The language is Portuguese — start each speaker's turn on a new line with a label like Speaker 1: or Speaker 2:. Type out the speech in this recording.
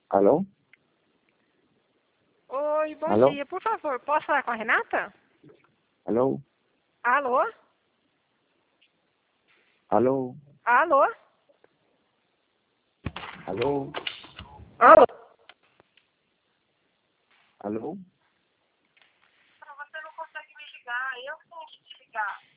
Speaker 1: Alô?
Speaker 2: Oi, bom
Speaker 1: Alô?
Speaker 2: dia. Por favor, posso falar com a Renata?
Speaker 1: Alô?
Speaker 2: Alô?
Speaker 1: Alô?
Speaker 2: Alô?
Speaker 1: Alô?
Speaker 2: Alô?
Speaker 1: Alô?
Speaker 2: Você não consegue me ligar, eu tenho que te ligar.